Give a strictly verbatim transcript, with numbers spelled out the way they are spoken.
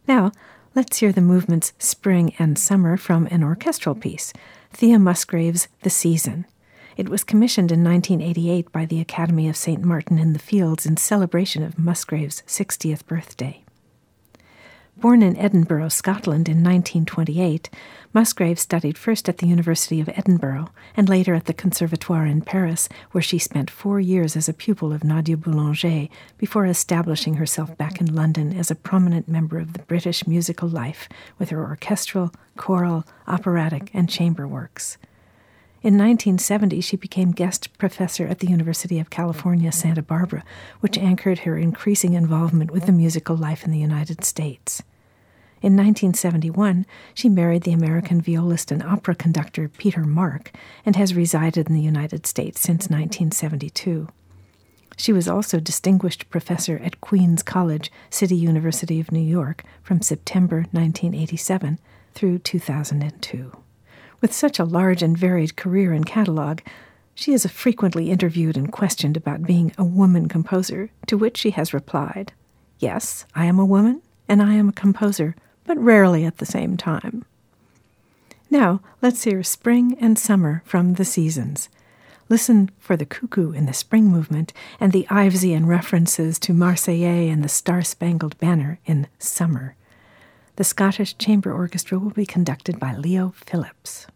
Now, let's hear the movements Spring and Summer from an orchestral piece, Thea Musgrave's The Season. It was commissioned in nineteen eighty-eight by the Academy of Saint Martin in the Fields in celebration of Musgrave's sixtieth birthday. Born in Edinburgh, Scotland in nineteen twenty-eight, Musgrave studied first at the University of Edinburgh and later at the Conservatoire in Paris, where she spent four years as a pupil of Nadia Boulanger before establishing herself back in London as a prominent member of the British musical life with her orchestral, choral, operatic, and chamber works. In nineteen seventy, she became guest professor at the University of California, Santa Barbara, which anchored her increasing involvement with the musical life in the United States. In nineteen seventy-one, she married the American violist and opera conductor Peter Mark and has resided in the United States since nineteen seventy-two. She was also distinguished professor at Queens College, City University of New York, from September nineteen eighty-seven through two thousand two. With such a large and varied career and catalog, she is frequently interviewed and questioned about being a woman composer, to which she has replied, "Yes, I am a woman, and I am a composer, but rarely at the same time." Now, let's hear Spring and Summer from The Seasons. Listen for the cuckoo in the spring movement and the Ivesian references to Marseillaise and the Star-Spangled Banner in Summer. The Scottish Chamber Orchestra will be conducted by Leo Phillips.